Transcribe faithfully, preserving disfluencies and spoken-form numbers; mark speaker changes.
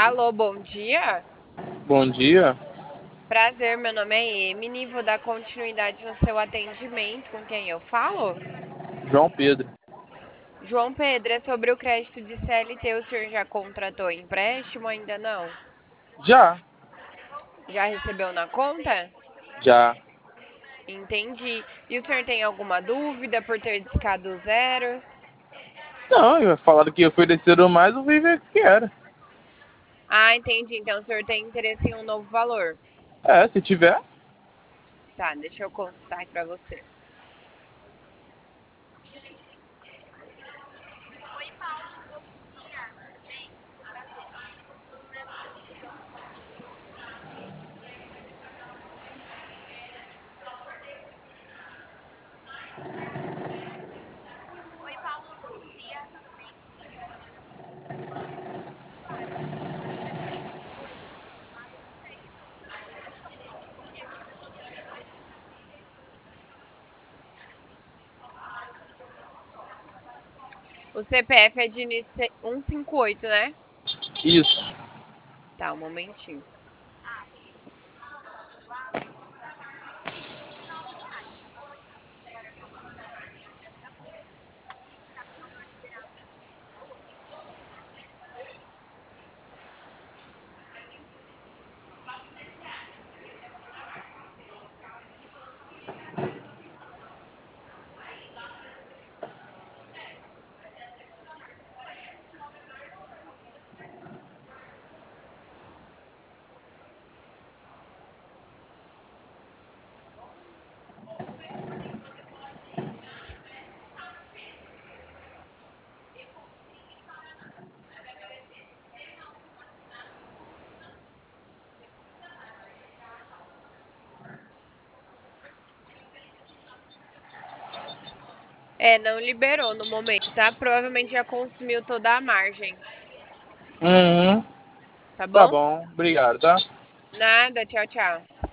Speaker 1: Alô, bom dia.
Speaker 2: Bom dia,
Speaker 1: Prazer, meu nome é Emily. Vou dar continuidade no seu atendimento. Com quem eu falo?
Speaker 2: João Pedro.
Speaker 1: João Pedro, é sobre o crédito de C L T. O senhor já contratou empréstimo? Ainda não?
Speaker 2: Já,
Speaker 1: Já recebeu na conta?
Speaker 2: já.
Speaker 1: Entendi. E o senhor tem alguma dúvida por ter discado o zero?
Speaker 2: Não, falaram que ofereceram mais, eu vim ver o que era.
Speaker 1: Ah, entendi. Então o senhor tem interesse em um novo valor.
Speaker 2: É, se tiver.
Speaker 1: Tá, deixa eu consultar aqui pra você. O C P F é de início cento e cinquenta e oito, né?
Speaker 2: Isso.
Speaker 1: Tá, um momentinho. É, não liberou no momento, tá? Provavelmente já consumiu toda a margem,
Speaker 2: Uhum.
Speaker 1: tá
Speaker 2: Tá
Speaker 1: bom?
Speaker 2: bom, obrigado, tá?
Speaker 1: Nada, tchau, tchau.